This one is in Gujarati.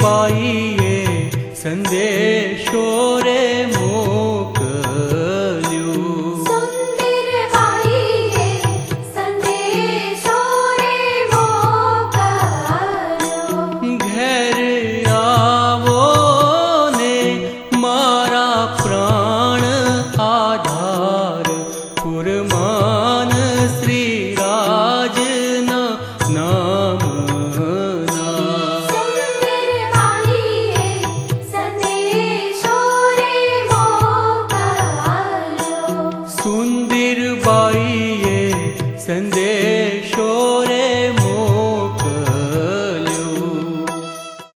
બાઈએ સંદેશો રે મોકલ્યું. સુંદર બાઈએ સંદેશો રે મોકલ્યો. ઘેર આવો ને મારા પ્રાણ આધાર પુર